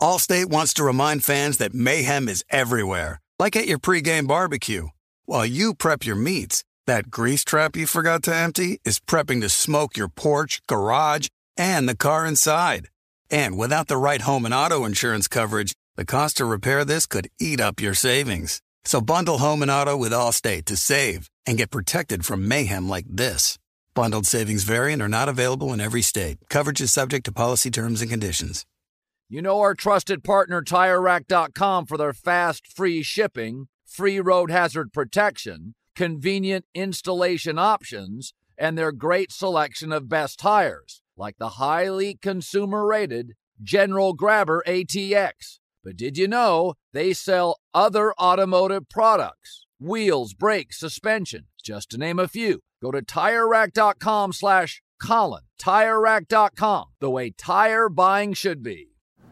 Allstate wants to remind fans that mayhem is everywhere, like at your pregame barbecue. While you prep your meats, that grease trap you forgot to empty is prepping to smoke your porch, garage, and the car inside. And without the right home and auto insurance coverage, the cost to repair this could eat up your savings. So bundle home and auto with Allstate to save and get protected from mayhem like this. Bundled savings vary and are not available in every state. Coverage is subject to policy terms and conditions. You know our trusted partner TireRack.com for their fast, free shipping, free road hazard protection, convenient installation options, and their great selection of best tires, like the highly consumer-rated General Grabber ATX. But did you know they sell other automotive products? Wheels, brakes, suspension, just to name a few. Go to TireRack.com/Colin. TireRack.com, the way tire buying should be.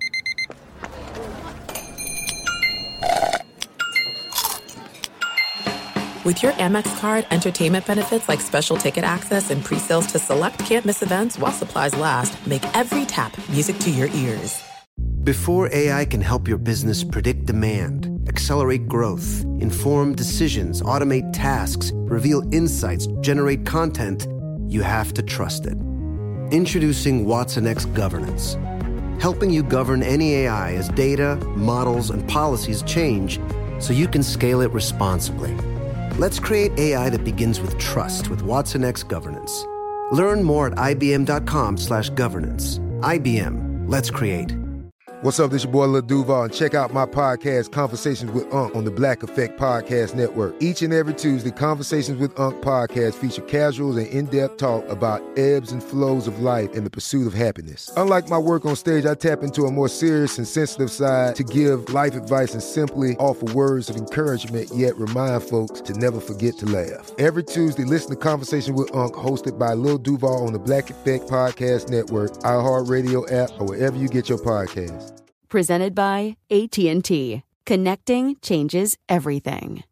With your Amex card, entertainment benefits like special ticket access and pre-sales to select can't-miss events while supplies last make every tap music to your ears. Before AI can help your business predict demand, accelerate growth, inform decisions, automate tasks, reveal insights, generate content, you have to trust it. Introducing watsonx Governance, helping you govern any AI as data, models, and policies change so you can scale it responsibly. Let's create AI that begins with trust with watsonx Governance. Learn more at ibm.com/governance. IBM, let's create. What's up, this your boy Lil Duval, and check out my podcast, Conversations with Unc, on the Black Effect Podcast Network. Each and every Tuesday, Conversations with Unc podcast feature casuals and in-depth talk about ebbs and flows of life and the pursuit of happiness. Unlike my work on stage, I tap into a more serious and sensitive side to give life advice and simply offer words of encouragement, yet remind folks to never forget to laugh. Every Tuesday, listen to Conversation with Unc, hosted by Lil Duval on the Black Effect Podcast Network, iHeartRadio app, or wherever you get your podcasts. Presented by AT&T. Connecting changes everything.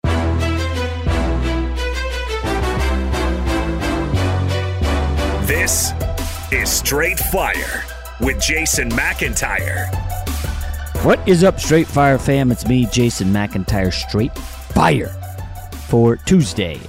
This is Straight Fire with Jason McIntyre. What is up, Straight Fire fam? It's me, Jason McIntyre, Straight Fire, for Tuesday,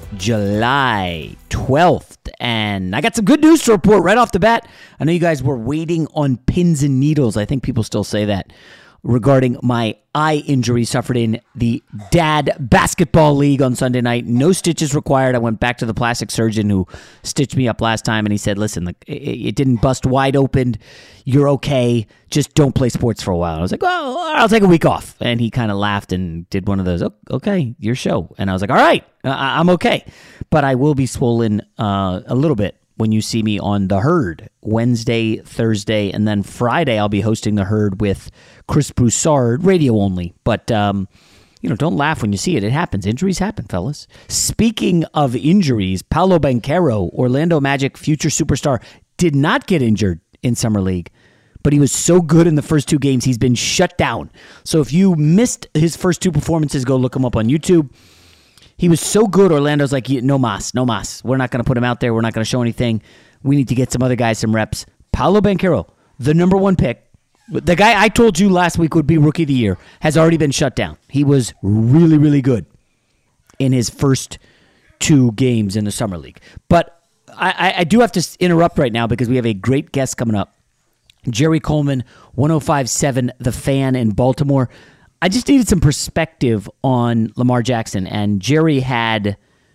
July 12th. And I got some good news to report right off the bat. I know you guys were waiting on pins and needles. I think people still say that regarding my eye injury suffered in the Dad Basketball League on Sunday night. No stitches required. I went back to the plastic surgeon who stitched me up last time, and he said, listen, it didn't bust wide open. You're okay. Just don't play sports for a while. I was like, well, I'll take a week off. And he kind of laughed and did one of those, okay, your show. And I was like, all right, I'm okay. But I will be swollen a little bit when you see me on The Herd Wednesday, Thursday, and then Friday I'll be hosting The Herd with Chris Broussard, radio only. But, don't laugh when you see it. It happens. Injuries happen, fellas. Speaking of injuries, Paolo Banchero, Orlando Magic future superstar, did not get injured in Summer League, but he was so good in the first two games, he's been shut down. So if you missed his first two performances, go look him up on YouTube. He was so good, Orlando's like, no mas. We're not going to put him out there. We're not going to show anything. We need to get some other guys some reps. Paolo Banchero, the number one pick, the guy I told you last week would be Rookie of the Year, has already been shut down. He was really, really good in his first two games in the Summer League. But I do have to interrupt right now because we have a great guest coming up. Jerry Coleman, 105.7 The Fan in Baltimore. I just needed some perspective on Lamar Jackson, and Jerry had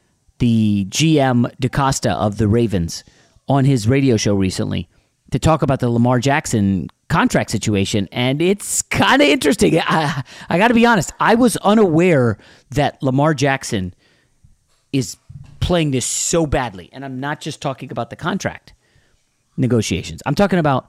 the GM DeCosta of the Ravens on his radio show recently to talk about the Lamar Jackson contract situation, and it's kind of interesting. I got to be honest, I was unaware that Lamar Jackson is playing this so badly, and I'm not just talking about the contract negotiations. I'm talking about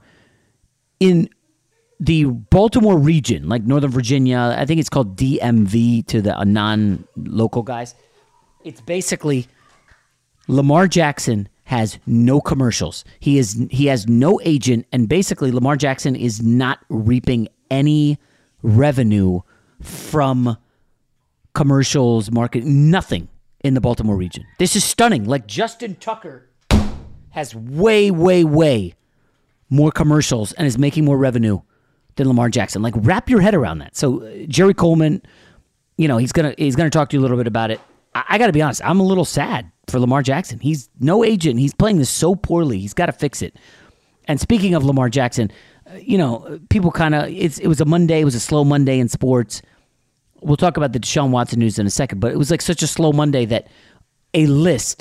in the Baltimore region, like Northern Virginia. I think it's called DMV to the non-local guys. It's basically Lamar Jackson has no commercials. He has no agent, and basically Lamar Jackson is not reaping any revenue from commercials, marketing, nothing in the Baltimore region. This is stunning. Like Justin Tucker has way, way, way more commercials and is making more revenue than Lamar Jackson. Like, wrap your head around that. So Jerry Coleman, he's gonna talk to you a little bit about it. I got to be honest, I'm a little sad for Lamar Jackson. He's no agent. He's playing this so poorly. He's got to fix it. And speaking of Lamar Jackson, people kind of, it was a Monday. It was a slow Monday in sports. We'll talk about the Deshaun Watson news in a second, but it was like such a slow Monday that a list,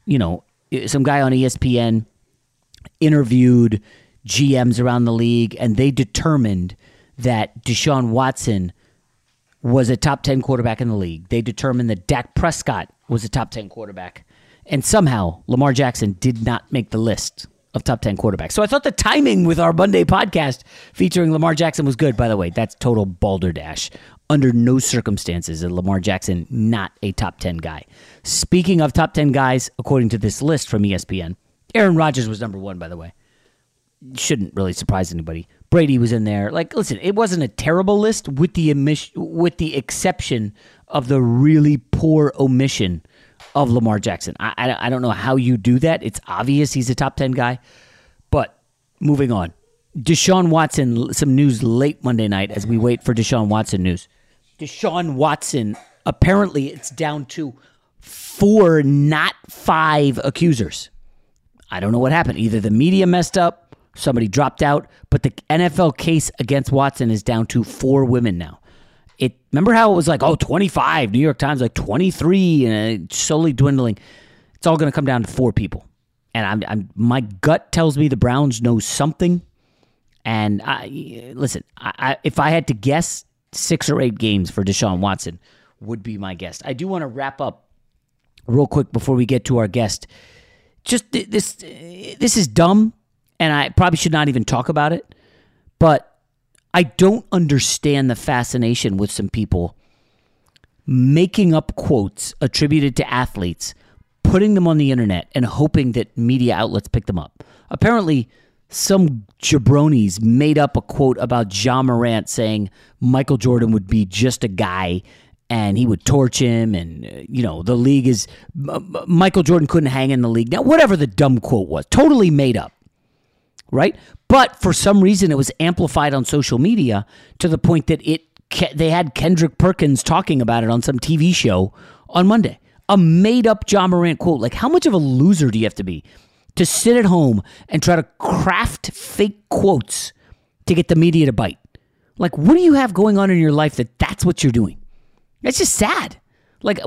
some guy on ESPN interviewed GMs around the league, and they determined that Deshaun Watson was a top 10 quarterback in the league. They determined that Dak Prescott was a top 10 quarterback. And somehow Lamar Jackson did not make the list of top 10 quarterbacks. So I thought the timing with our Monday podcast featuring Lamar Jackson was good. By the way, that's total balderdash. Under no circumstances is Lamar Jackson not a top 10 guy. Speaking of top 10 guys, according to this list from ESPN, Aaron Rodgers was number 1, by the way. Shouldn't really surprise anybody. Brady was in there. Like, listen, it wasn't a terrible list with the exception of the really poor omission of Lamar Jackson. I don't know how you do that. It's obvious he's a top 10 guy. But moving on. Deshaun Watson, some news late Monday night as we wait for Deshaun Watson news. Deshaun Watson, apparently it's down to 4, not 5 accusers. I don't know what happened. Either the media messed up, somebody dropped out, but the NFL case against Watson is down to 4 women now. Remember how it was like, 25, New York Times, like 23, and it's slowly dwindling. It's all going to come down to 4 people. And my gut tells me the Browns know something. And listen, if I had to guess, 6 or 8 games for Deshaun Watson would be my guess. I do want to wrap up real quick before we get to our guest. Just this is dumb, and I probably should not even talk about it, but I don't understand the fascination with some people making up quotes attributed to athletes, putting them on the internet, and hoping that media outlets pick them up. Apparently, some jabronis made up a quote about Ja Morant saying Michael Jordan would be just a guy and he would torch him, and the league is Michael Jordan couldn't hang in the league. Now, whatever the dumb quote was, totally made up, right? But for some reason, it was amplified on social media to the point that they had Kendrick Perkins talking about it on some TV show on Monday. A made-up Ja Morant quote. Like, how much of a loser do you have to be to sit at home and try to craft fake quotes to get the media to bite? Like, what do you have going on in your life that's what you're doing? That's just sad. Like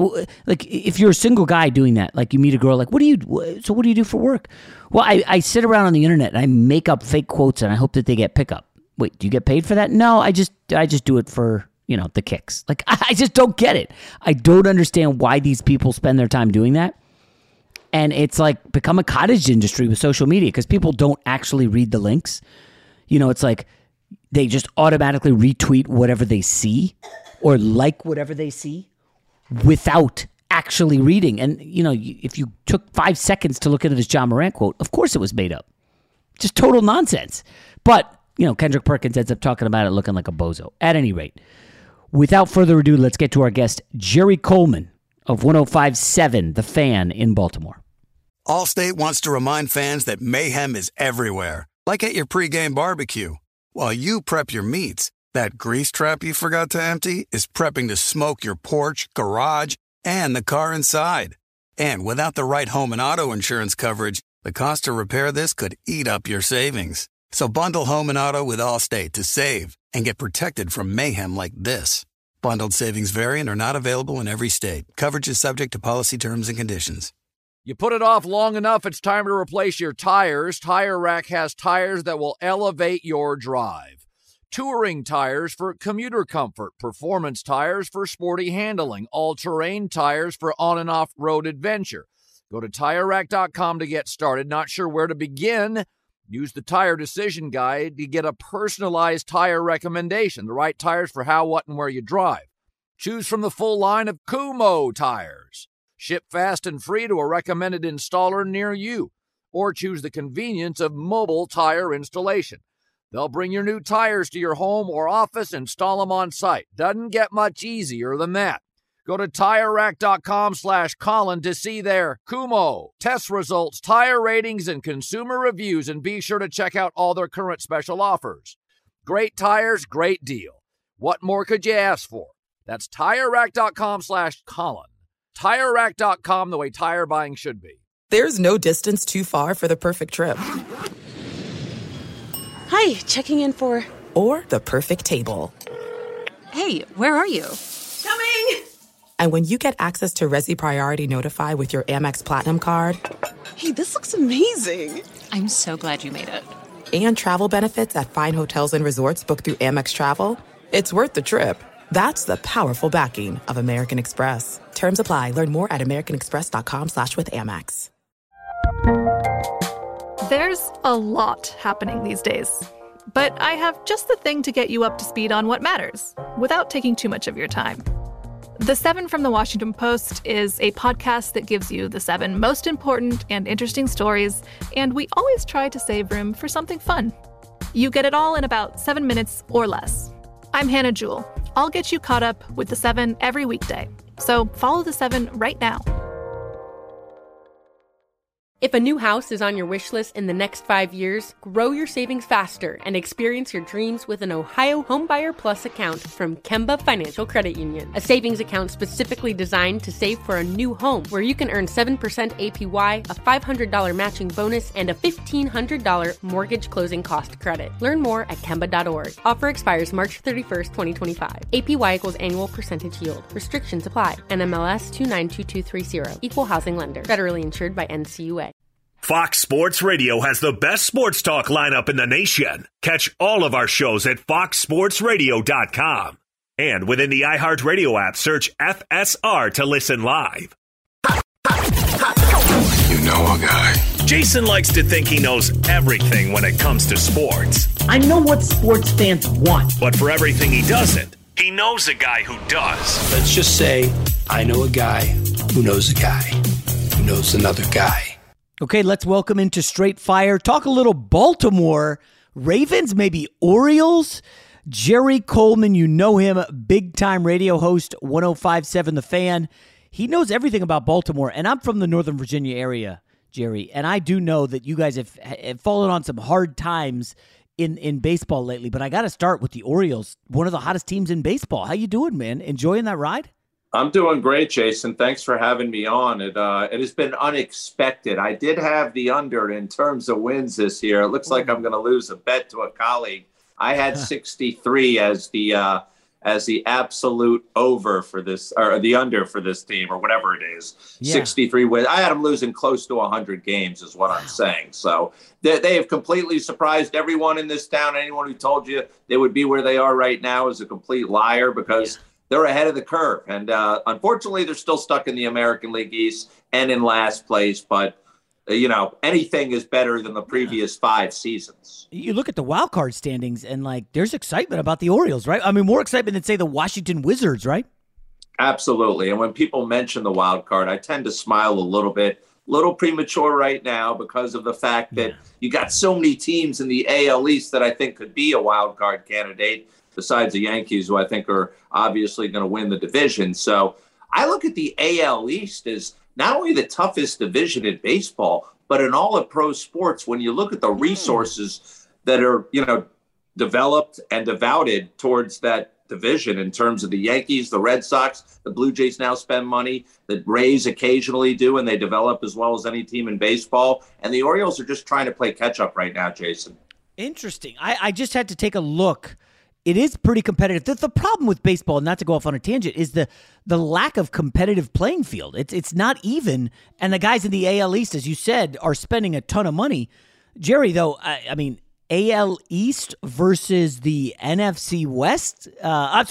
if you're a single guy doing that, like you meet a girl, like, what do you do for work? Well, I sit around on the internet and I make up fake quotes and I hope that they get pickup. Wait, do you get paid for that? No, I just do it for, the kicks. Like, I just don't get it. I don't understand why these people spend their time doing that. And it's like become a cottage industry with social media because people don't actually read the links. It's like they just automatically retweet whatever they see or like whatever they see without actually reading. And, if you took 5 seconds to look at this Ja Morant quote, of course it was made up. Just total nonsense. But, Kendrick Perkins ends up talking about it looking like a bozo. At any rate, without further ado, let's get to our guest, Jerry Coleman of 105.7 The Fan in Baltimore. Allstate wants to remind fans that mayhem is everywhere, like at your pregame barbecue. While you prep your meats, that grease trap you forgot to empty is prepping to smoke your porch, garage, and the car inside. And without the right home and auto insurance coverage, the cost to repair this could eat up your savings. So bundle home and auto with Allstate to save and get protected from mayhem like this. Bundled savings vary and are not available in every state. Coverage is subject to policy terms and conditions. You put it off long enough, it's time to replace your tires. Tire Rack has tires that will elevate your drive. Touring tires for commuter comfort, performance tires for sporty handling, all-terrain tires for on- and off-road adventure. Go to TireRack.com to get started. Not sure where to begin? Use the Tire Decision Guide to get a personalized tire recommendation, the right tires for how, what, and where you drive. Choose from the full line of Kumho tires. Ship fast and free to a recommended installer near you. Or choose the convenience of mobile tire installation. They'll bring your new tires to your home or office, install them on site. Doesn't get much easier than that. Go to TireRack.com/Colin to see their Kumho test results, tire ratings, and consumer reviews, and be sure to check out all their current special offers. great tires, great deal. What more could you ask for? That's TireRack.com/Colin. TireRack.com, the way tire buying should be. There's no distance too far for the perfect trip. Hi, checking in for... Or the perfect table. Hey, where are you? Coming! And when you get access to Resi Priority Notify with your Amex Platinum card... Hey, this looks amazing. I'm so glad you made it. And travel benefits at fine hotels and resorts booked through Amex Travel, it's worth the trip. That's the powerful backing of American Express. Terms apply. Learn more at americanexpress.com/withAmex. There's a lot happening these days, but I have just the thing to get you up to speed on what matters without taking too much of your time. The 7 from the Washington Post is a podcast that gives you the 7 most important and interesting stories, and we always try to save room for something fun. You get it all in about 7 minutes or less. I'm Hannah Jewell. I'll get you caught up with the 7 every weekday. So follow the 7 right now. If a new house is on your wish list in the next 5 years, grow your savings faster and experience your dreams with an Ohio Homebuyer Plus account from Kemba Financial Credit Union. A savings account specifically designed to save for a new home, where you can earn 7% APY, a $500 matching bonus, and a $1,500 mortgage closing cost credit. Learn more at Kemba.org. Offer expires March 31st, 2025. APY equals annual percentage yield. Restrictions apply. NMLS 292230. Equal housing lender. Federally insured by NCUA. Fox Sports Radio has the best sports talk lineup in the nation. Catch all of our shows at foxsportsradio.com. And within the iHeartRadio app, search FSR to listen live. You know a guy. Jason likes to think he knows everything when it comes to sports. I know what sports fans want. But for everything he doesn't, he knows a guy who does. Let's just say I know a guy who knows a guy who knows another guy. Okay, let's welcome into Straight Fire. Talk a little Baltimore Ravens, maybe Orioles. Jerry Coleman, you know him, big-time radio host, 105.7 The Fan. He knows everything about Baltimore, and I'm from the Northern Virginia area, Jerry, and I do know that you guys have fallen on some hard times in baseball lately, but I got to start with the Orioles, one of the hottest teams in baseball. How you doing, man? Enjoying that ride? I'm doing great, Jason. Thanks for having me on. It has been unexpected. I did have the under in terms of wins this year. It looks like I'm going to lose a bet to a colleague. I had 63 as the absolute over for this, or the under for this team, or whatever it is. Yeah. 63 wins. I had them losing close to 100 games, is what I'm saying. So they have completely surprised everyone in this town. Anyone who told you they would be where they are right now is a complete liar, because they're ahead of the curve. And unfortunately, they're still stuck in the American League East and in last place. But, anything is better than the previous 5 seasons. You look at the wild card standings and, there's excitement about the Orioles, right? I mean, more excitement than, say, the Washington Wizards, right? Absolutely. And when people mention the wild card, I tend to smile a little premature right now, because of the fact that you got so many teams in the AL East that I think could be a wild card candidate, besides the Yankees, who I think are obviously going to win the division. So I look at the AL East as not only the toughest division in baseball, but in all of pro sports. When you look at the resources that are, developed and devoted towards that division, in terms of the Yankees, the Red Sox, the Blue Jays now spend money, the Rays occasionally do, and they develop as well as any team in baseball. And the Orioles are just trying to play catch up right now, Jason. Interesting. I just had to take a look. It is pretty competitive. The problem with baseball, not to go off on a tangent, is the lack of competitive playing field. It's not even, and the guys in the AL East, as you said, are spending a ton of money. Jerry, though, I mean, AL East versus the NFC West. The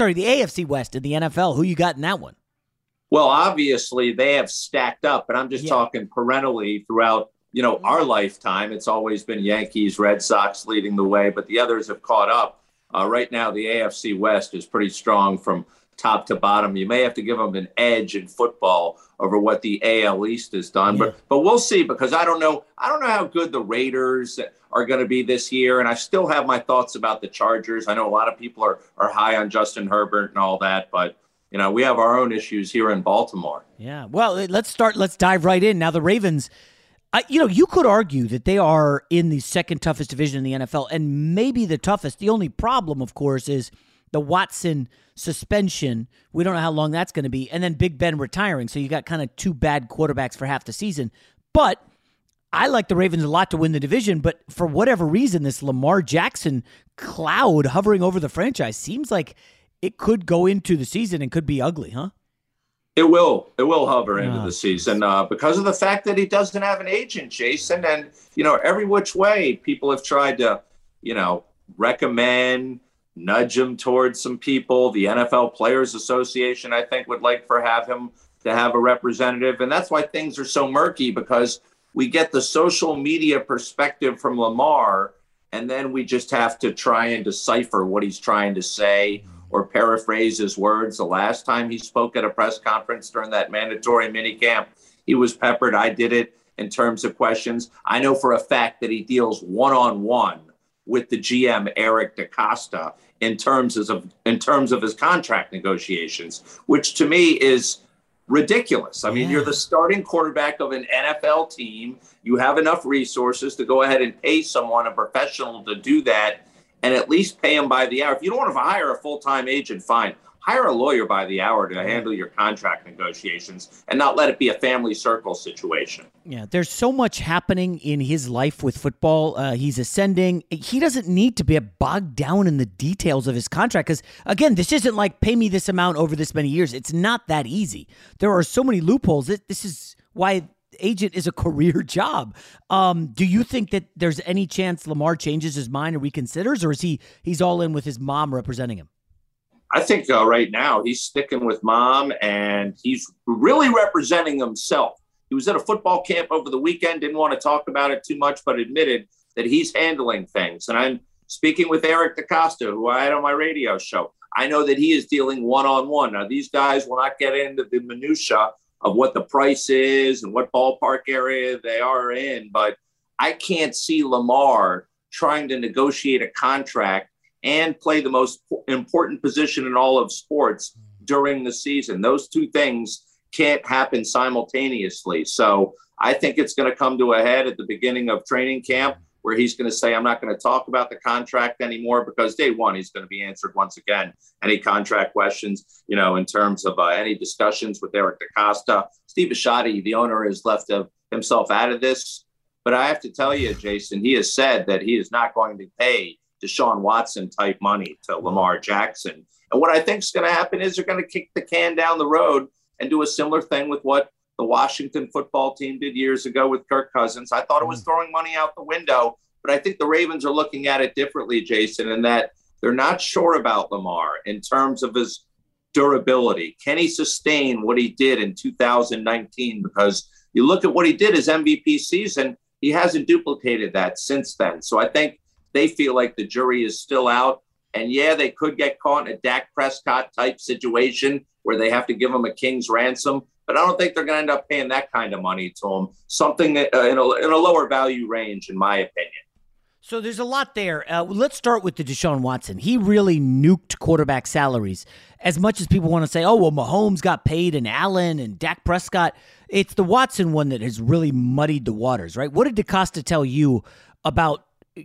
AFC West in the NFL. Who you got in that one? Well, obviously they have stacked up, but I'm just talking perennially throughout, our lifetime. It's always been Yankees, Red Sox leading the way, but the others have caught up. Right now, the AFC West is pretty strong from top to bottom. You may have to give them an edge in football over what the AL East has done, but we'll see, because I don't know how good the Raiders are going to be this year, and I still have my thoughts about the Chargers. I know a lot of people are high on Justin Herbert and all that, but we have our own issues here in Baltimore. Yeah, well, let's dive right in. Now, the Ravens, You could argue that they are in the second toughest division in the NFL, and maybe the toughest. The only problem, of course, is the Watson suspension. We don't know how long that's going to be, and then Big Ben retiring. So you got kind of two bad quarterbacks for half the season. But I like the Ravens a lot to win the division, but for whatever reason, this Lamar Jackson cloud hovering over the franchise seems like it could go into the season and could be ugly, huh? It will hover into the season because of the fact that he doesn't have an agent, Jason. And, every which way people have tried to, recommend, nudge him towards some people. The NFL Players Association, I think, would like to have him to have a representative. And that's why things are so murky, because we get the social media perspective from Lamar, and then we just have to try and decipher what he's trying to say or paraphrase his words. The last time he spoke at a press conference during that mandatory minicamp, he was peppered. I did it in terms of questions. I know for a fact that he deals one-on-one with the GM, Eric DeCosta, in terms of his contract negotiations, which to me is ridiculous. I mean, You're the starting quarterback of an NFL team. You have enough resources to go ahead and pay someone, a professional, to do that, and at least pay him by the hour. If you don't want to hire a full-time agent, fine. Hire a lawyer by the hour to handle your contract negotiations and not let it be a family circle situation. Yeah, there's so much happening in his life with football. He's ascending. He doesn't need to be bogged down in the details of his contract because, again, this isn't like pay me this amount over this many years. It's not that easy. There are so many loopholes. This is why agent is a career job. Do you think that there's any chance Lamar changes his mind or reconsiders, or is he's all in with his mom representing him? I think right now he's sticking with mom, and he's really representing himself. He was at a football camp over the weekend, didn't want to talk about it too much, but admitted that he's handling things. And I'm speaking with Eric DeCosta, who I had on my radio show. I know that he is dealing one-on-one. Now, these guys will not get into the minutia of what the price is and what ballpark area they are in, but I can't see Lamar trying to negotiate a contract and play the most important position in all of sports during the season. Those two things can't happen simultaneously. So I think it's going to come to a head at the beginning of training camp, where he's going to say, I'm not going to talk about the contract anymore, because day one, he's going to be answered once again any contract questions, in terms of any discussions with Eric DeCosta. Steve Bisciotti, the owner, has left himself out of this. But I have to tell you, Jason, he has said that he is not going to pay Deshaun Watson type money to Lamar Jackson. And what I think is going to happen is they're going to kick the can down the road and do a similar thing with what the Washington football team did years ago with Kirk Cousins. I thought it was throwing money out the window, but I think the Ravens are looking at it differently, Jason, in that they're not sure about Lamar in terms of his durability. Can he sustain what he did in 2019? Because you look at what he did his MVP season, he hasn't duplicated that since then. So I think they feel like the jury is still out. And they could get caught in a Dak Prescott type situation where they have to give him a king's ransom. But I don't think they're going to end up paying that kind of money to him. Something in a lower value range, in my opinion. So there's a lot there. Let's start with the Deshaun Watson. He really nuked quarterback salaries. As much as people want to say, Mahomes got paid and Allen and Dak Prescott, it's the Watson one that has really muddied the waters, right? What did DeCosta tell you about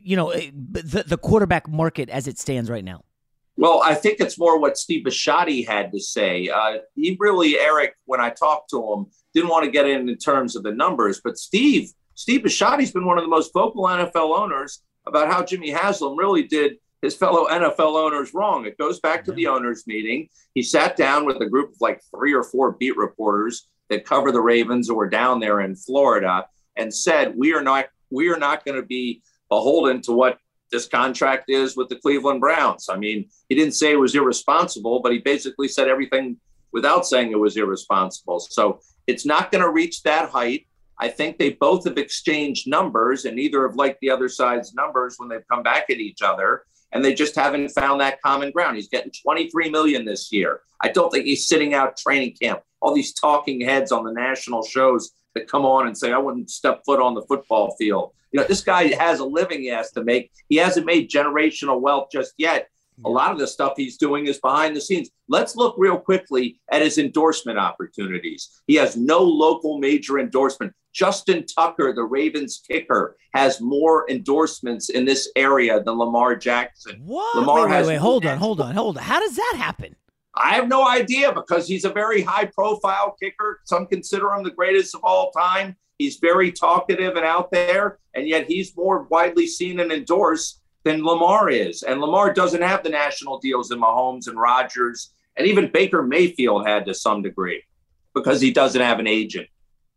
the quarterback market as it stands right now? Well, I think it's more what Steve Bisciotti had to say. Eric, when I talked to him, didn't want to get in terms of the numbers, but Steve Bisciotti's been one of the most vocal NFL owners about how Jimmy Haslam really did his fellow NFL owners wrong. It goes back to the owners meeting. He sat down with a group of like 3 or 4 beat reporters that cover the Ravens who were down there in Florida and said, we are not going to be beholden to what this contract is with the Cleveland Browns. I mean, he didn't say it was irresponsible, but he basically said everything without saying it was irresponsible. So it's not going to reach that height. I think they both have exchanged numbers, and neither have liked the other side's numbers when they've come back at each other, and they just haven't found that common ground. He's getting $23 million this year. I don't think he's sitting out training camp. All these talking heads on the national shows that come on and say, I wouldn't step foot on the football field. This guy has a living he has to make. He hasn't made generational wealth just yet. A lot of the stuff he's doing is behind the scenes. Let's look real quickly at his endorsement opportunities. He has no local major endorsement. Justin Tucker, the Ravens kicker, has more endorsements in this area than Lamar Jackson. What? Lamar wait, hold on. How does that happen? I have no idea, because he's a very high-profile kicker. Some consider him the greatest of all time. He's very talkative and out there, and yet he's more widely seen and endorsed than Lamar is. And Lamar doesn't have the national deals that Mahomes and Rodgers and even Baker Mayfield had to some degree, because he doesn't have an agent.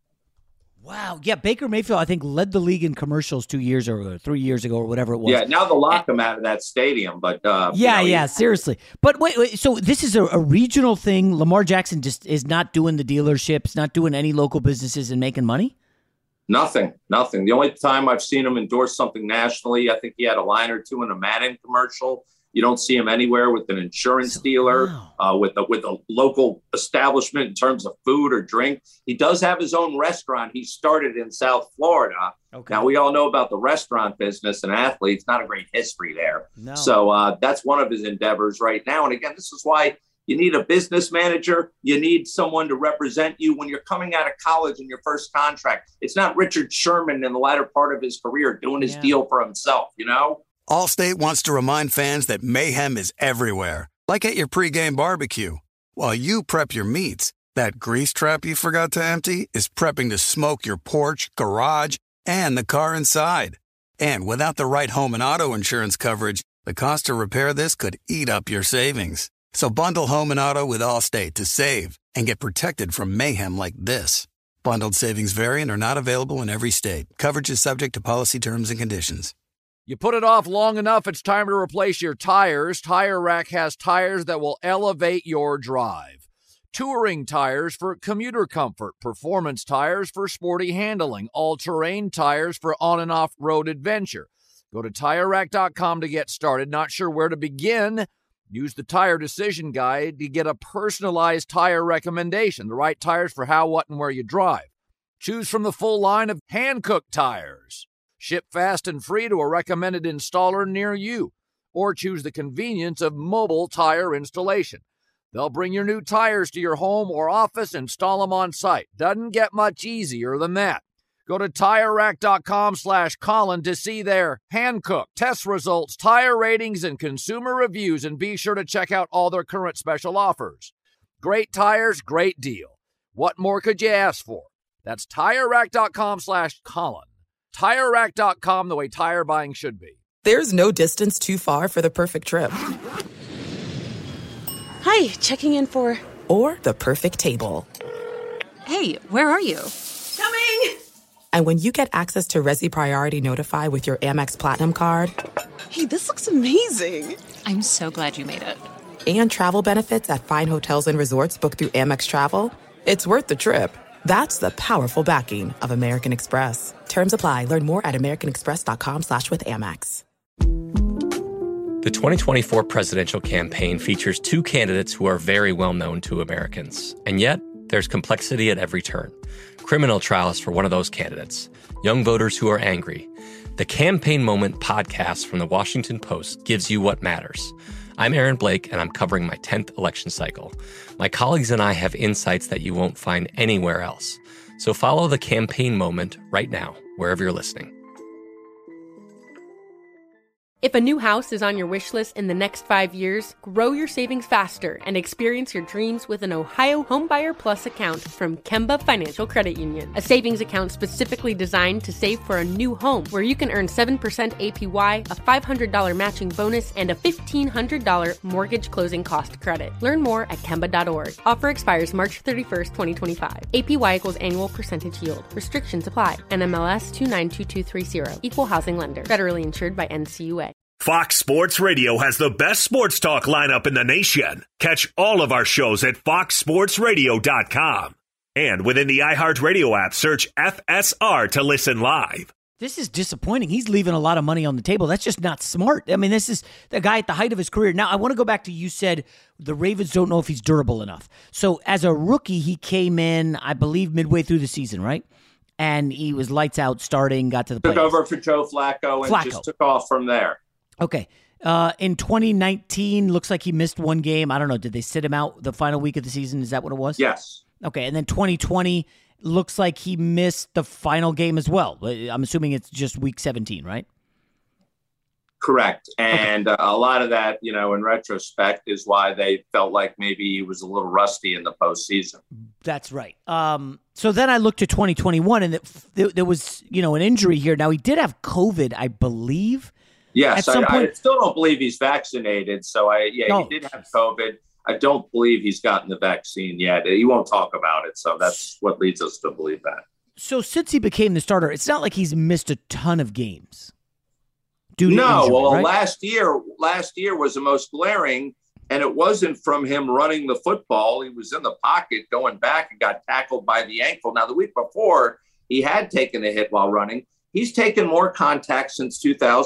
Wow. Yeah, Baker Mayfield, I think, led the league in commercials 2 years or 3 years ago or whatever it was. Yeah, now they'll lock him out of that stadium. But seriously. But wait, so this is a regional thing. Lamar Jackson just is not doing the dealerships, not doing any local businesses and making money? Nothing. The only time I've seen him endorse something nationally, I think he had a line or two in a Madden commercial. You don't see him anywhere with an insurance dealer, with a local establishment in terms of food or drink. He does have his own restaurant. He started in South Florida. Okay. Now, we all know about the restaurant business and athletes, not a great history there. No. So that's one of his endeavors right now. And again, this is why you need a business manager. You need someone to represent you when you're coming out of college in your first contract. It's not Richard Sherman in the latter part of his career doing his deal for himself, you know? Allstate wants to remind fans that mayhem is everywhere, like at your pregame barbecue. While you prep your meats, that grease trap you forgot to empty is prepping to smoke your porch, garage, and the car inside. And without the right home and auto insurance coverage, the cost to repair this could eat up your savings. So bundle home and auto with Allstate to save and get protected from mayhem like this. Bundled savings variant are not available in every state. Coverage is subject to policy terms and conditions. You put it off long enough, it's time to replace your tires. Tire Rack has tires that will elevate your drive. Touring tires for commuter comfort, performance tires for sporty handling, all-terrain tires for on- and off-road adventure. Go to TireRack.com to get started. Not sure where to begin? Use the Tire Decision Guide to get a personalized tire recommendation, the right tires for how, what, and where you drive. Choose from the full line of hand-cooked tires. Ship fast and free to a recommended installer near you, or choose the convenience of mobile tire installation. They'll bring your new tires to your home or office, install them on site. Doesn't get much easier than that. Go to TireRack.com/Colin to see their hand-cooked test results, tire ratings, and consumer reviews, and be sure to check out all their current special offers. Great tires, great deal. What more could you ask for? That's TireRack.com/Colin. TireRack.com, the way tire buying should be. There's no distance too far for the perfect trip. Hi, checking in for... Or the perfect table. Hey, where are you? Coming! And when you get access to Resi Priority Notify with your Amex Platinum card... Hey, this looks amazing. I'm so glad you made it. And travel benefits at fine hotels and resorts booked through Amex Travel, it's worth the trip. That's the powerful backing of American Express. Terms apply. Learn more at americanexpress.com/withAmex. The 2024 presidential campaign features two candidates who are very well known to Americans. And yet, there's complexity at every turn. Criminal trials for one of those candidates. Young voters who are angry. The Campaign Moment podcast from the Washington Post gives you what matters. I'm Aaron Blake, and I'm covering my 10th election cycle. My colleagues and I have insights that you won't find anywhere else. So follow The Campaign Moment right now, wherever you're listening. If a new house is on your wish list in the next 5 years, grow your savings faster and experience your dreams with an Ohio Homebuyer Plus account from Kemba Financial Credit Union. A savings account specifically designed to save for a new home, where you can earn 7% APY, a $500 matching bonus, and a $1,500 mortgage closing cost credit. Learn more at Kemba.org. Offer expires March 31st, 2025. APY equals annual percentage yield. Restrictions apply. NMLS 292230. Equal housing lender. Federally insured by NCUA. Fox Sports Radio has the best sports talk lineup in the nation. Catch all of our shows at foxsportsradio.com. And within the iHeartRadio app, search FSR to listen live. This is disappointing. He's leaving a lot of money on the table. That's just not smart. I mean, this is the guy at the height of his career. Now, I want to go back to, you said the Ravens don't know if he's durable enough. So as a rookie, he came in, I believe, midway through the season, right? And he was lights out starting, got to the playoffs. Took over for Joe Flacco and just took off from there. Okay. In 2019, looks like he missed one game. I don't know. Did they sit him out the final week of the season? Is that what it was? Yes. Okay. And then 2020, looks like he missed the final game as well. I'm assuming it's just week 17, right? Correct. And a lot of that, in retrospect, is why they felt like maybe he was a little rusty in the postseason. That's right. So then I looked at 2021, and there was, an injury here. Now, he did have COVID, I believe. Yes, I still don't believe he's vaccinated. So, he did have COVID. I don't believe he's gotten the vaccine yet. He won't talk about it. So that's what leads us to believe that. So since he became the starter, it's not like he's missed a ton of games. No, injury, well, right? last year was the most glaring, and it wasn't from him running the football. He was in the pocket going back and got tackled by the ankle. Now, the week before, he had taken a hit while running. He's taken more contact since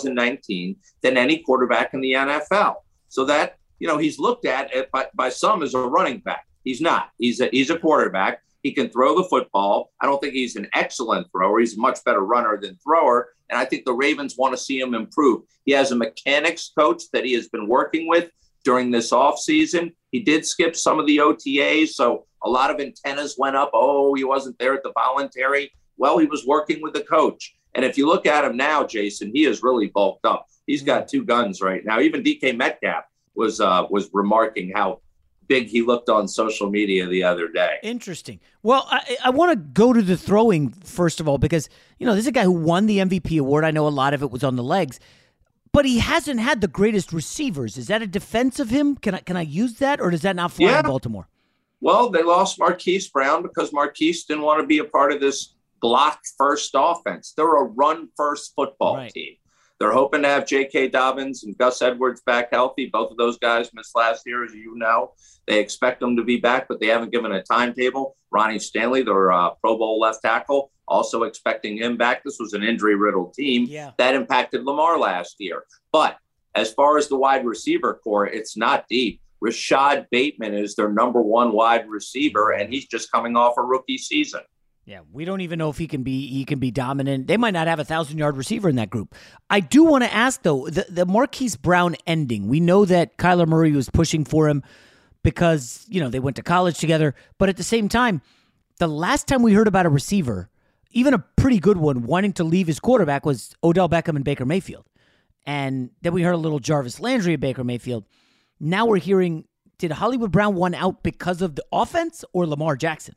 2019 than any quarterback in the NFL. So that, he's looked at it by some as a running back. He's not. He's a quarterback. He can throw the football. I don't think he's an excellent thrower. He's a much better runner than thrower. And I think the Ravens want to see him improve. He has a mechanics coach that he has been working with during this offseason. He did skip some of the OTAs, so a lot of antennas went up. Oh, he wasn't there at the voluntary. Well, he was working with the coach. And if you look at him now, Jason, he is really bulked up. He's got two guns right now. Even DK Metcalf was remarking how big he looked on social media the other day. Interesting. Well, I want to go to the throwing first of all, because, this is a guy who won the MVP award. I know a lot of it was on the legs, but he hasn't had the greatest receivers. Is that a defense of him? Can I use that, or does that not fly in Baltimore? Well, they lost Marquise Brown because Marquise didn't want to be a part of this block-first offense. They're a run-first football team. They're hoping to have J.K. Dobbins and Gus Edwards back healthy. Both of those guys missed last year, as you know. They expect them to be back, but they haven't given a timetable. Ronnie Stanley, their Pro Bowl left tackle, also expecting him back. This was an injury-riddled team that impacted Lamar last year. But as far as the wide receiver core, it's not deep. Rashad Bateman is their number one wide receiver, and he's just coming off a rookie season. Yeah, we don't even know if he can be dominant. They might not have a 1,000-yard receiver in that group. I do want to ask, though, the Marquise Brown ending. We know that Kyler Murray was pushing for him because, they went to college together. But at the same time, the last time we heard about a receiver, even a pretty good one, wanting to leave his quarterback was Odell Beckham and Baker Mayfield. And then we heard a little Jarvis Landry at Baker Mayfield. Now we're hearing, did Hollywood Brown want out because of the offense or Lamar Jackson?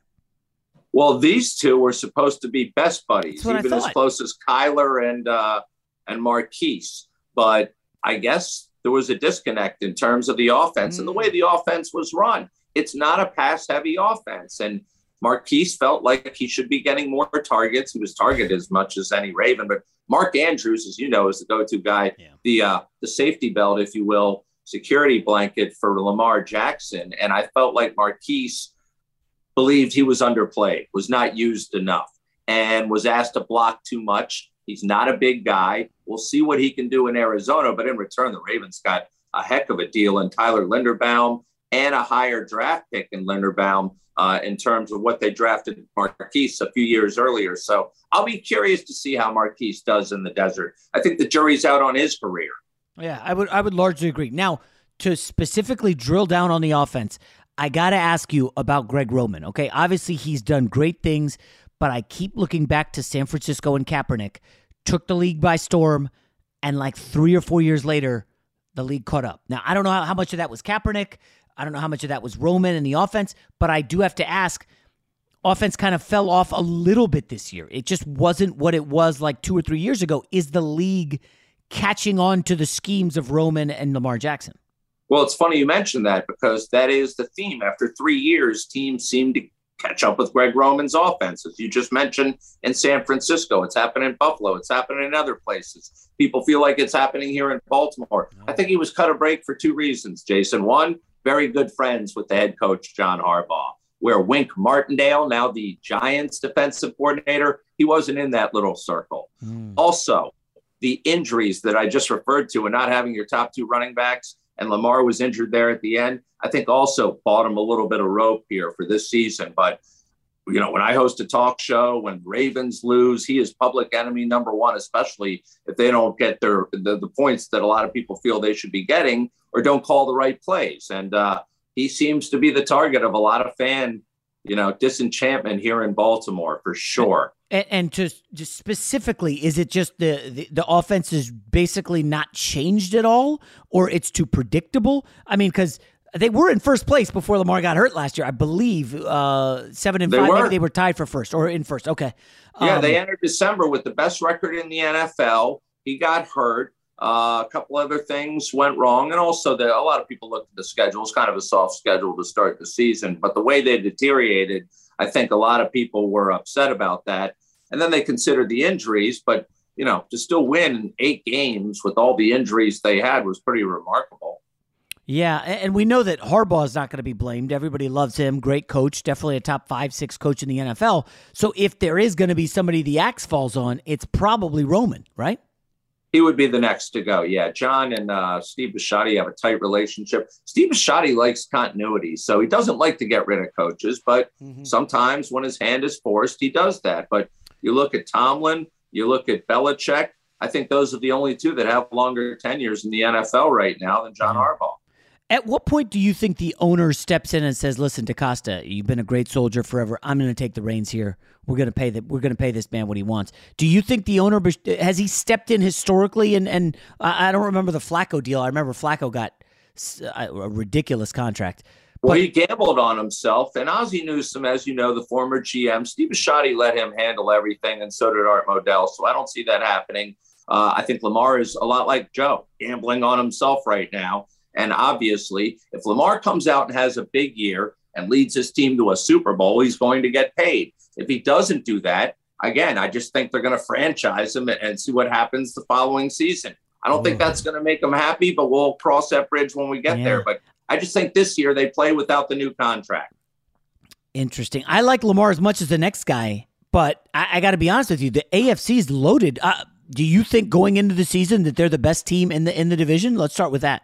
Well, these two were supposed to be best buddies, even as close as Kyler and Marquise. But I guess there was a disconnect in terms of the offense and the way the offense was run. It's not a pass-heavy offense. And Marquise felt like he should be getting more targets. He was targeted as much as any Raven. But Mark Andrews, as you know, is the go-to guy, the safety belt, if you will, security blanket for Lamar Jackson. And I felt like Marquise believed he was underplayed, was not used enough, and was asked to block too much. He's not a big guy. We'll see what he can do in Arizona, but in return, the Ravens got a heck of a deal in Tyler Linderbaum and a higher draft pick in Linderbaum in terms of what they drafted Marquise a few years earlier. So I'll be curious to see how Marquise does in the desert. I think the jury's out on his career. Yeah, I would largely agree. Now, to specifically drill down on the offense, I got to ask you about Greg Roman, okay? Obviously, he's done great things, but I keep looking back to San Francisco and Kaepernick, took the league by storm, and like 3 or 4 years later, the league caught up. Now, I don't know how much of that was Kaepernick. I don't know how much of that was Roman and the offense, but I do have to ask, offense kind of fell off a little bit this year. It just wasn't what it was like 2 or 3 years ago. Is the league catching on to the schemes of Roman and Lamar Jackson? Well, it's funny you mentioned that because that is the theme. After 3 years, teams seem to catch up with Greg Roman's offense. As you just mentioned in San Francisco, it's happening in Buffalo. It's happening in other places. People feel like it's happening here in Baltimore. I think he was cut a break for 2 reasons, Jason. One, very good friends with the head coach, John Harbaugh, where Wink Martindale, now the Giants defensive coordinator, he wasn't in that little circle. Also, the injuries that I just referred to and not having your top 2 running backs, and Lamar was injured there at the end, I think also bought him a little bit of rope here for this season. But, when I host a talk show, when Ravens lose, he is public enemy number 1, especially if they don't get the points that a lot of people feel they should be getting or don't call the right plays. And he seems to be the target of a lot of fan disenchantment here in Baltimore for sure. And just specifically, is it just the offense is basically not changed at all, or it's too predictable? I mean, because they were in first place before Lamar got hurt last year, I believe. 7-5, maybe they were tied for first or in first. Okay. Yeah, they entered December with the best record in the NFL. He got hurt. A couple other things went wrong. And also a lot of people looked at the schedule. It's kind of a soft schedule to start the season. But the way they deteriorated, I think a lot of people were upset about that. And then they considered the injuries. But, to still win 8 games with all the injuries they had was pretty remarkable. Yeah, and we know that Harbaugh is not going to be blamed. Everybody loves him. Great coach, definitely a top 5-6 coach in the NFL. So if there is going to be somebody the axe falls on, it's probably Roman, right? He would be the next to go. Yeah, John and Steve Bisciotti have a tight relationship. Steve Bisciotti likes continuity, so he doesn't like to get rid of coaches, but sometimes when his hand is forced, he does that. But you look at Tomlin, you look at Belichick, I think those are the only two that have longer tenures in the NFL right now than John Harbaugh. At what point do you think the owner steps in and says, "Listen, DeCosta, you've been a great soldier forever. I'm going to take the reins here. We're going to pay this man what he wants." Do you think the owner has he stepped in historically? And I don't remember the Flacco deal. I remember Flacco got a ridiculous contract. Well, he gambled on himself. And Ozzie Newsome, as you know, the former GM, Steve Bisciotti let him handle everything, and so did Art Modell. So I don't see that happening. I think Lamar is a lot like Joe, gambling on himself right now. And obviously, if Lamar comes out and has a big year and leads his team to a Super Bowl, he's going to get paid. If he doesn't do that, again, I just think they're going to franchise him and see what happens the following season. I don't think that's going to make him happy, but we'll cross that bridge when we get there. But I just think this year they play without the new contract. Interesting. I like Lamar as much as the next guy, but I got to be honest with you. The AFC is loaded. Do you think going into the season that they're the best team in the division? Let's start with that.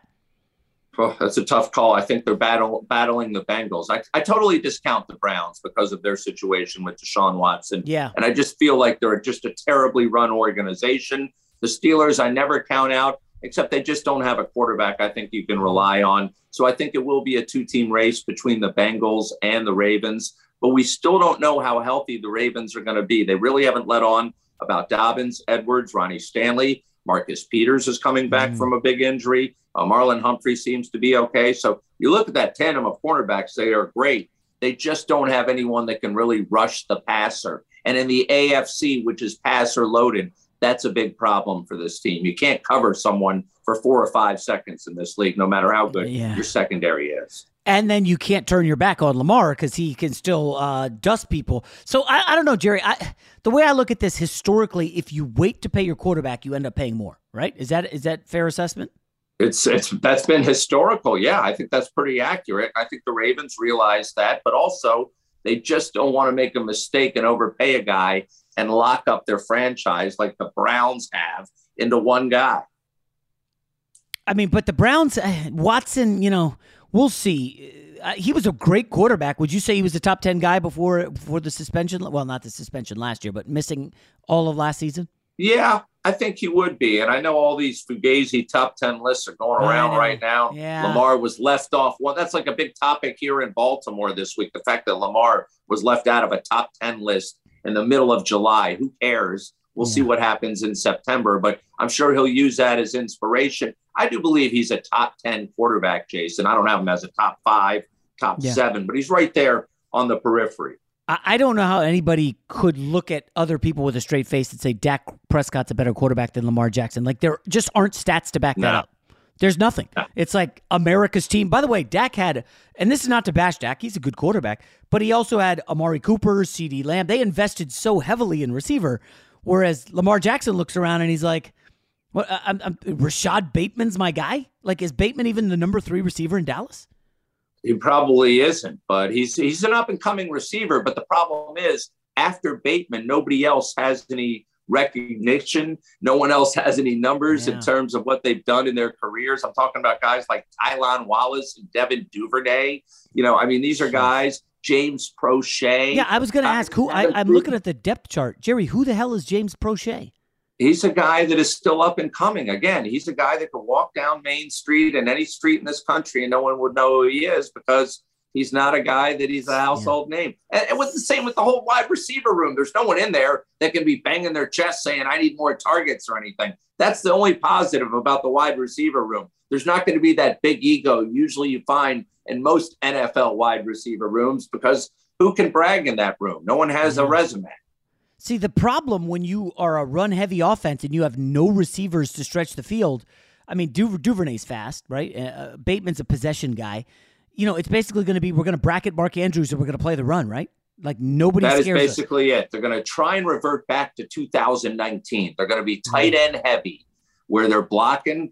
Well, that's a tough call. I think they're battling the Bengals. I totally discount the Browns because of their situation with Deshaun Watson. Yeah. And I just feel like they're just a terribly run organization. The Steelers, I never count out, except they just don't have a quarterback I think you can rely on. So I think it will be a 2-team race between the Bengals and the Ravens. But we still don't know how healthy the Ravens are going to be. They really haven't let on about Dobbins, Edwards, Ronnie Stanley. Marcus Peters is coming back from a big injury. Marlon Humphrey seems to be okay. So you look at that tandem of cornerbacks, they are great. They just don't have anyone that can really rush the passer. And in the AFC, which is passer loaded, that's a big problem for this team. You can't cover someone for 4 or 5 seconds in this league, no matter how good your secondary is. And then you can't turn your back on Lamar because he can still dust people. So I don't know, Jerry. The way I look at this historically, if you wait to pay your quarterback, you end up paying more, right? Is that fair assessment? That's been historical. Yeah, I think that's pretty accurate. I think the Ravens realize that, but also they just don't want to make a mistake and overpay a guy and lock up their franchise like the Browns have into one guy. I mean, but the Browns, Watson, we'll see. He was a great quarterback. Would you say he was the top 10 guy before the suspension? Well, not the suspension last year, but missing all of last season? Yeah, I think he would be. And I know all these Fugazi top 10 lists are going around right now. Yeah. Lamar was left off. Well, that's like a big topic here in Baltimore this week. The fact that Lamar was left out of a top 10 list in the middle of July. Who cares? We'll see what happens in September, but I'm sure he'll use that as inspiration. I do believe he's a top 10 quarterback, Jason. I don't have him as a top 5, top 7, but he's right there on the periphery. I don't know how anybody could look at other people with a straight face and say Dak Prescott's a better quarterback than Lamar Jackson. Like, there just aren't stats to back that up. There's nothing. It's like America's team. By the way, Dak had, and this is not to bash Dak, he's a good quarterback, but he also had Amari Cooper, CeeDee Lamb. They invested so heavily in receiver, whereas Lamar Jackson looks around and he's like, "What? Rashad Bateman's my guy? Like, is Bateman even the number 3 receiver in Dallas?" He probably isn't, but he's an up-and-coming receiver. But the problem is, after Bateman, nobody else has any recognition. No one else has any numbers in terms of what they've done in their careers. I'm talking about guys like Tylan Wallace and Devin Duvernay. These are guys, James Prochet. Yeah, I was going to ask, who? I'm looking at the depth chart. Jerry, who the hell is James Prochet? He's a guy that is still up and coming. Again, he's a guy that could walk down Main Street and any street in this country and no one would know who he is because He's not a guy that he's a household name. And with the same with the whole wide receiver room. There's no one in there that can be banging their chest saying, I need more targets or anything. That's the only positive about the wide receiver room. There's not going to be that big ego usually you find in most NFL wide receiver rooms, because who can brag in that room? No one has a resume. See, the problem when you are a run-heavy offense and you have no receivers to stretch the field, I mean, Duvernay's fast, right? Bateman's a possession guy. You know, it's basically going to be, we're going to bracket Mark Andrews and we're going to play the run, right? Like nobody scares us. That is basically it. They're going to try and revert back to 2019. They're going to be tight end heavy, where they're blocking,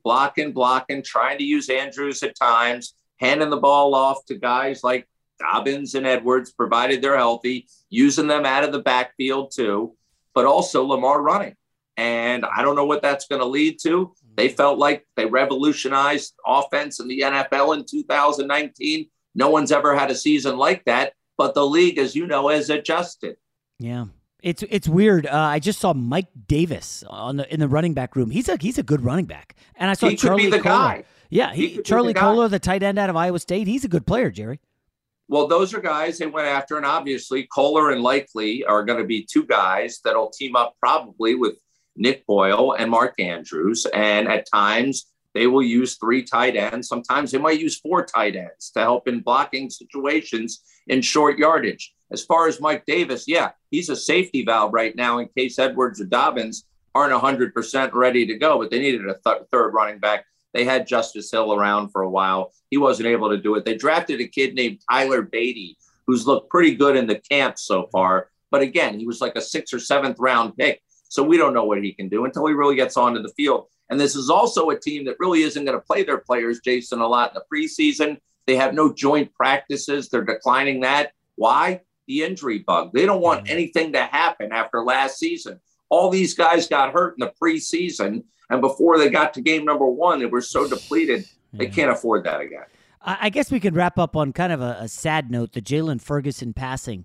trying to use Andrews at times, handing the ball off to guys like Dobbins and Edwards, provided they're healthy, using them out of the backfield too, but also Lamar running. And I don't know what that's going to lead to. They felt like they revolutionized offense in the NFL in 2019. No one's ever had a season like that, but the league, as you know, has adjusted. Yeah. It's weird. I just saw Mike Davis in the running back room. He's a good running back. And I saw Charlie could be the guy. Yeah, Charlie Kohler, the tight end out of Iowa State. He's a good player, Jerry. Well, those are guys they went after, and obviously Kohler and Likely are going to be two guys that'll team up probably with Nick Boyle and Mark Andrews. And at times they will use 3 tight ends. Sometimes they might use 4 tight ends to help in blocking situations in short yardage. As far as Mike Davis, yeah, he's a safety valve right now in case Edwards or Dobbins aren't 100% ready to go, but they needed a third running back. They had Justice Hill around for a while. He wasn't able to do it. They drafted a kid named Tyler Beatty, who's looked pretty good in the camp so far. But again, he was like a 6th or 7th round pick. So we don't know what he can do until he really gets onto the field. And this is also a team that really isn't going to play their players, Jason, a lot in the preseason. They have no joint practices. They're declining that. Why? The injury bug. They don't want anything to happen after last season. All these guys got hurt in the preseason, and before they got to game number 1, they were so depleted, they can't afford that again. I guess we could wrap up on kind of a sad note, the Jalen Ferguson passing.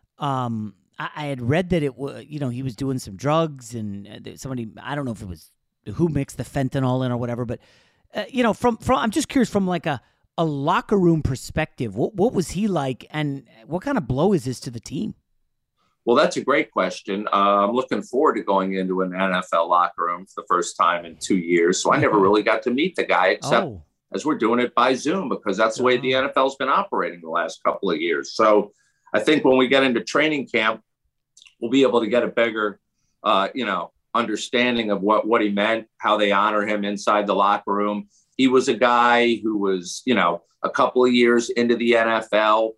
I had read that he was doing some drugs, and somebody, I don't know if it was who mixed the fentanyl in or whatever, but from I'm just curious from like a locker room perspective, what was he like, and what kind of blow is this to the team? Well, that's a great question. I'm looking forward to going into an NFL locker room for the first time in 2 years. So I never really got to meet the guy, except as we're doing it by Zoom, because that's the way the NFL's been operating the last couple of years. So I think when we get into training camp, we'll be able to get a bigger, understanding of what he meant, how they honor him inside the locker room. He was a guy who was, a couple of years into the NFL.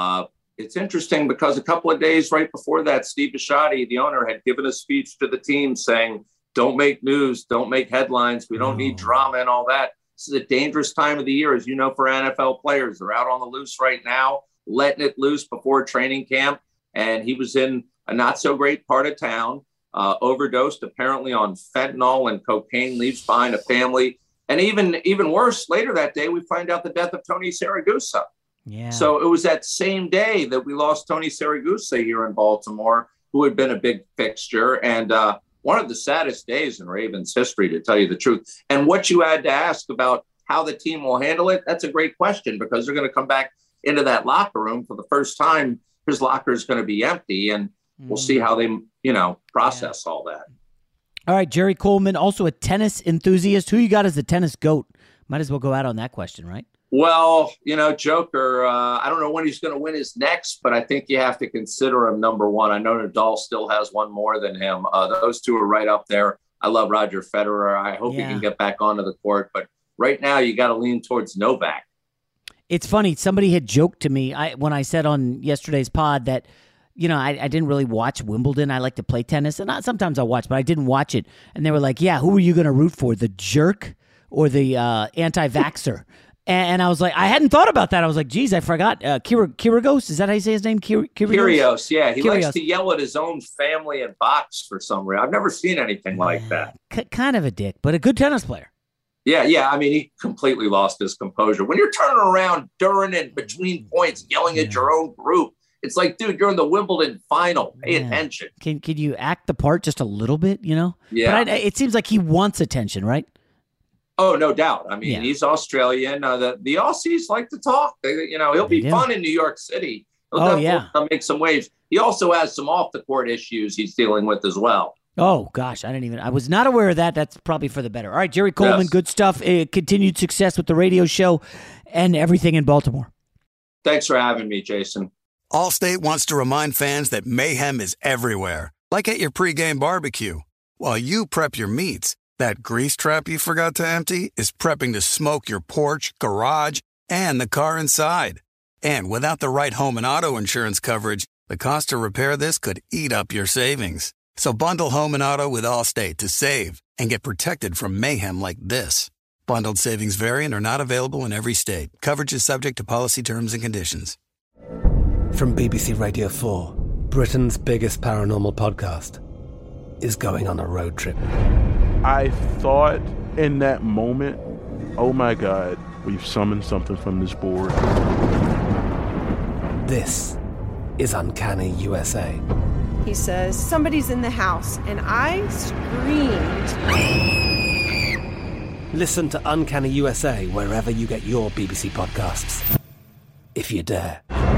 It's interesting because a couple of days right before that, Steve Bisciotti, the owner, had given a speech to the team saying, don't make news, don't make headlines. We don't need drama and all that. This is a dangerous time of the year, as you know, for NFL players. They're out on the loose right now, letting it loose before training camp. And he was in a not so great part of town, overdosed apparently on fentanyl and cocaine, leaves behind a family. And even worse, later that day, we find out the death of Tony Siragusa. Yeah. So it was that same day that we lost Tony Siragusa here in Baltimore, who had been a big fixture, and one of the saddest days in Ravens history, to tell you the truth. And what you had to ask about how the team will handle it, that's a great question, because they're going to come back into that locker room for the first time. His locker is going to be empty, and we'll see how they, process all that. All right, Jerry Coleman, also a tennis enthusiast. Who you got as the tennis GOAT? Might as well go out on that question, right? Well, Joker, I don't know when he's going to win his next, but I think you have to consider him number 1. I know Nadal still has one more than him. Those two are right up there. I love Roger Federer. I hope he can get back onto the court. But right now, you got to lean towards Novak. It's funny. Somebody had joked to me when I said on yesterday's pod that, I didn't really watch Wimbledon. I like to play tennis, and sometimes I'll watch, but I didn't watch it. And they were like, yeah, who are you going to root for, the jerk or the anti-vaxxer? And I was like, I hadn't thought about that. I was like, geez, I forgot. Kyrgios, is that how you say his name? Kyrgios, yeah. He likes to yell at his own family and box for some reason. I've never seen anything like that. Kind of a dick, but a good tennis player. Yeah. I mean, he completely lost his composure. When you're turning around during and between points, yelling at your own group, it's like, dude, you're in the Wimbledon final. Pay attention. Can you act the part just a little bit, Yeah. But it seems like he wants attention, right? Oh, no doubt. I mean, he's Australian. The Aussies like to talk. He'll be fun in New York City. He'll make some waves. He also has some off-the-court issues he's dealing with as well. Oh, gosh, I was not aware of that. That's probably for the better. All right, Jerry Coleman, Good stuff. Continued success with the radio show and everything in Baltimore. Thanks for having me, Jason. Allstate wants to remind fans that mayhem is everywhere, like at your pregame barbecue. While you prep your meats, that grease trap you forgot to empty is prepping to smoke your porch, garage, and the car inside. And without the right home and auto insurance coverage, the cost to repair this could eat up your savings. So bundle home and auto with Allstate to save and get protected from mayhem like this. Bundled savings vary and are not available in every state. Coverage is subject to policy terms and conditions. From BBC Radio 4, Britain's biggest paranormal podcast is going on a road trip. I thought in that moment, oh my God, we've summoned something from this board. This is Uncanny USA. He says, somebody's in the house, and I screamed. Listen to Uncanny USA wherever you get your BBC podcasts, if you dare.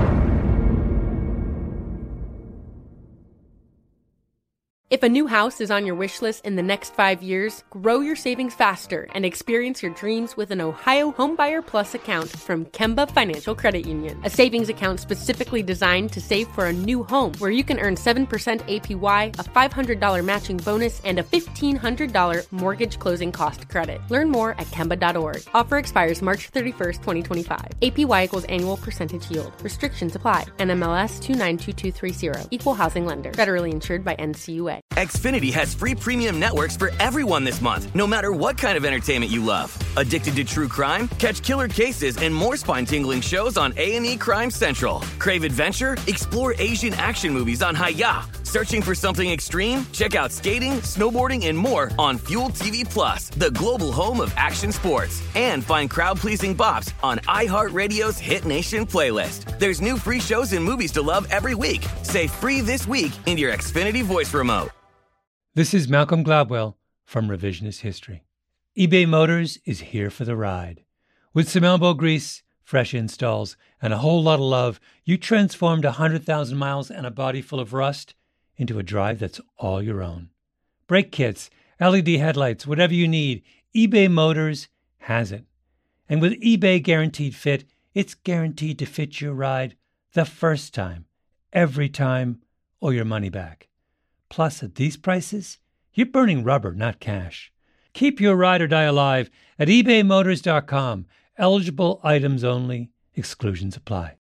If a new house is on your wish list in the next 5 years, grow your savings faster and experience your dreams with an Ohio Homebuyer Plus account from Kemba Financial Credit Union. A savings account specifically designed to save for a new home, where you can earn 7% APY, a $500 matching bonus, and a $1,500 mortgage closing cost credit. Learn more at Kemba.org. Offer expires March 31st, 2025. APY equals annual percentage yield. Restrictions apply. NMLS 292230. Equal housing lender. Federally insured by NCUA. Xfinity has free premium networks for everyone this month, no matter what kind of entertainment you love. Addicted to true crime? Catch killer cases and more spine-tingling shows on A&E Crime Central. Crave adventure? Explore Asian action movies on Hi-YAH. Searching for something extreme? Check out skating, snowboarding, and more on Fuel TV Plus, the global home of action sports. And find crowd-pleasing bops on iHeartRadio's Hit Nation playlist. There's new free shows and movies to love every week. Say free this week in your Xfinity voice remote. This is Malcolm Gladwell from Revisionist History. eBay Motors is here for the ride. With some elbow grease, fresh installs, and a whole lot of love, you transformed 100,000 miles and a body full of rust into a drive that's all your own. Brake kits, LED headlights, whatever you need, eBay Motors has it. And with eBay Guaranteed Fit, it's guaranteed to fit your ride the first time, every time, or your money back. Plus, at these prices, you're burning rubber, not cash. Keep your ride or die alive at ebaymotors.com. Eligible items only. Exclusions apply.